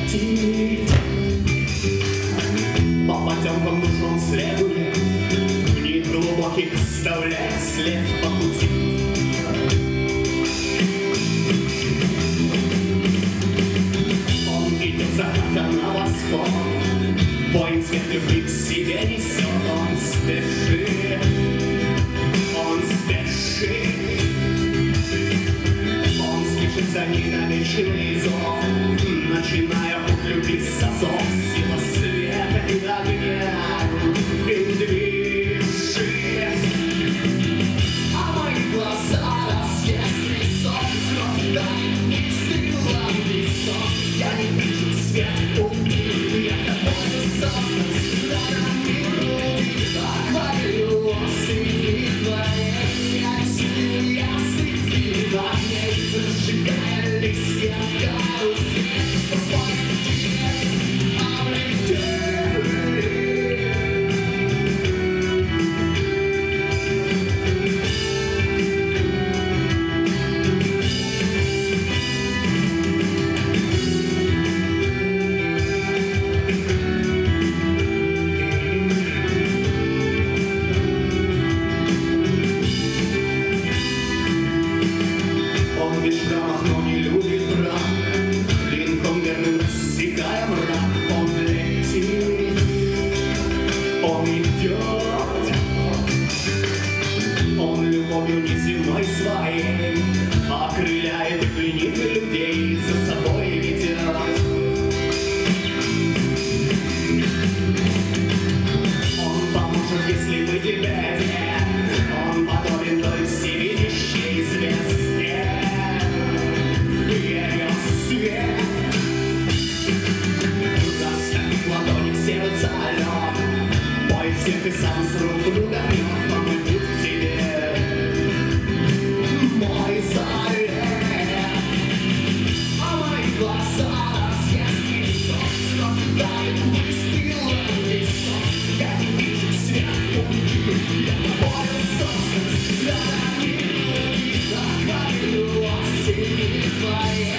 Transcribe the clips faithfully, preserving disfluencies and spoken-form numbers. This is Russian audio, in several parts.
летит. По потемкам душом следуя, в них глубоких оставляя след по пути. Он идет заката на восход, воин свет любви к себе несет. Он спешит, он спешит, он слышит за ней намеченный зов, начиная путь любви с азов. Сила света и огня им движет, а мои глаза рассветный сон, кровь тайны, сила весов. Я не вижу свет пути, я тобой создан, взглядом миру, акварель осени твоей. Я рисую ясный в огне, сжигая листья карусель. Но не любит брак, клинком верным рассекая мрак. Он летит, он идет, он любовью неземной своей окрыляет и пленит людей, за собой ведет. Он поможет, если вы тебе нет, он подобен той всевидящей звезде. Свет достанет ладони к сердцу лед, мой всех и сам с рук ударет, но мой путь к тебе, мой завет. А мои глаза разъяснит сон, но дает выстрел весов. Я не вижу свет пути, я тобою создан, взглядом миру, акварелью осени твоей.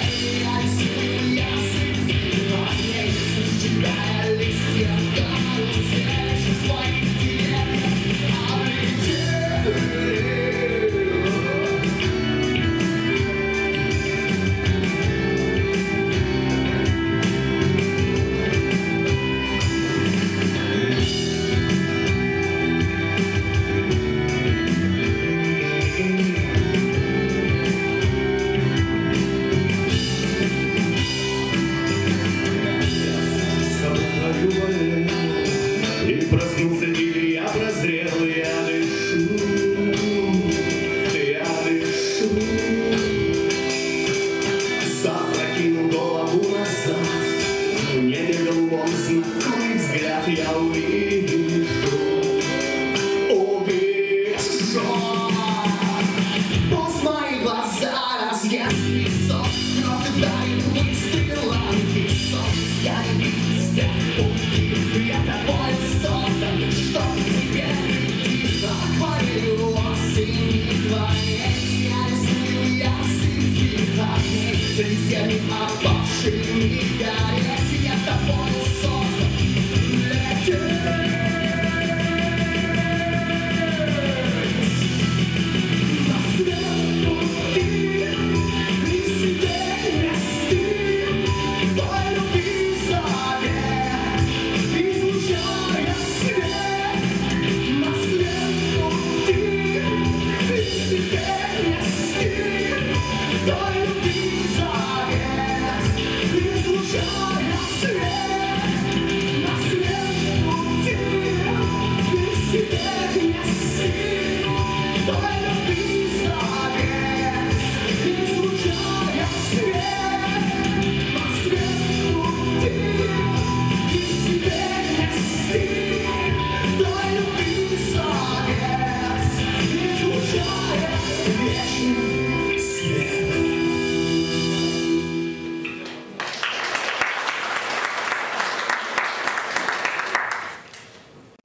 И проснулся дикий, я прозрел, я дышу, я дышу. Запрокинул голову назад, в небе голубом знакомый взгляд я увижу, увижу. Пусть мои глаза разъяснит сон, но ты дай выстрелом весов. Я не вижу свет пути, я тобой создан, чтоб тебе идти, акварелью осени твоей. Я рисую ясный огней, друзьями опавшими гореть. Я тобой создан.